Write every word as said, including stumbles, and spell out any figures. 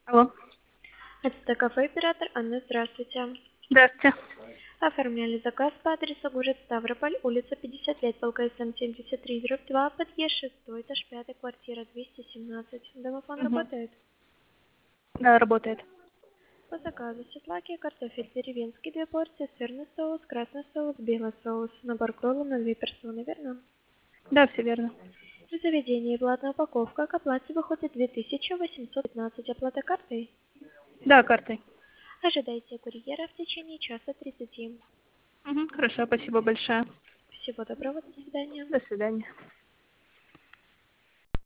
Алло. Это кафе «Император». Анна, здравствуйте. Здравствуйте. Оформляли заказ по адресу город Ставрополь, улица пятьдесят лет, полка СМ семьдесят три, дробь два, подъезд шестой, этаж пятый, квартира двести семнадцать. Домофон Угу. работает? Да, работает. По заказу чеслаки, картофель деревенский, две порции, сырный соус, красный соус, белый соус, набор кроллов на две персоны, верно? Да, все верно. При заведении платная упаковка, к оплате выходит две тысячи восемьсот пятнадцать, оплата картой. Да, картой. Ожидайте курьера в течение часа тридцати. Угу. Хорошо, спасибо большое. Всего доброго, до свидания. До свидания.